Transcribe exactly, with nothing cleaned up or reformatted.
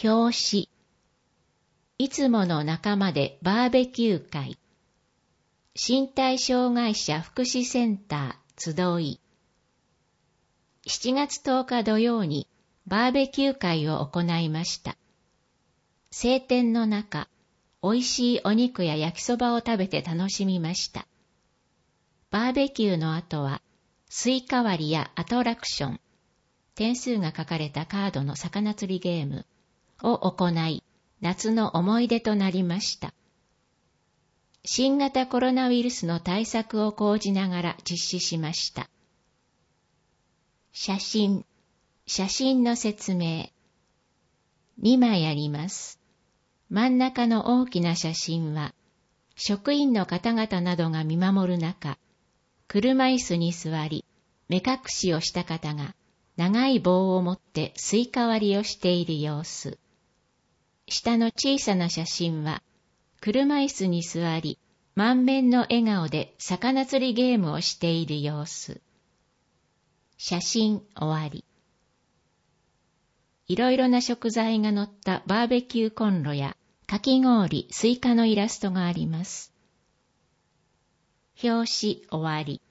表紙。いつもの仲間でバーベキュー会。身体障害者福祉センター集い。しちがつとおか土曜にバーベキュー会を行いました。晴天の中、美味しいお肉や焼きそばを食べて楽しみました。バーベキューの後は、スイカ割りやアトラクション、点数が書かれたカードの魚釣りゲームを行い、夏の思い出となりました。新型コロナウイルスの対策を講じながら実施しました。写真、写真の説明。にまいあります。真ん中の大きな写真は、職員の方々などが見守る中、車椅子に座り、目隠しをした方が長い棒を持ってスイカ割りをしている様子。下の小さな写真は、車椅子に座り、満面の笑顔で魚釣りゲームをしている様子。写真終わり。いろいろな食材が乗ったバーベキューコンロやかき氷、スイカのイラストがあります。表紙終わり。